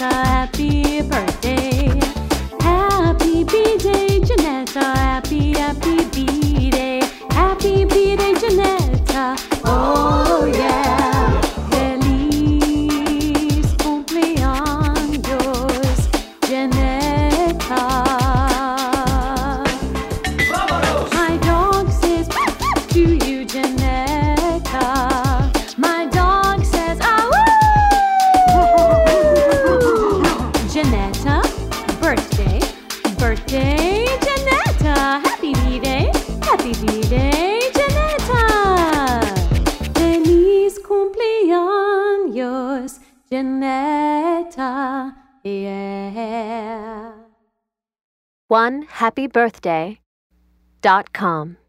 Janetta, happy birthday. Happy B-Day, Janetta, happy B-Day. Happy B-Day, Janetta, oh yeah. Feliz cumpleaños, Janetta. My dog says to you, Janetta. My dog says, Janetta, birthday, birthday, Janetta. Happy B-Day, Janetta. Feliz cumpleaños, Janetta, yeah. OneHappyBirthday.com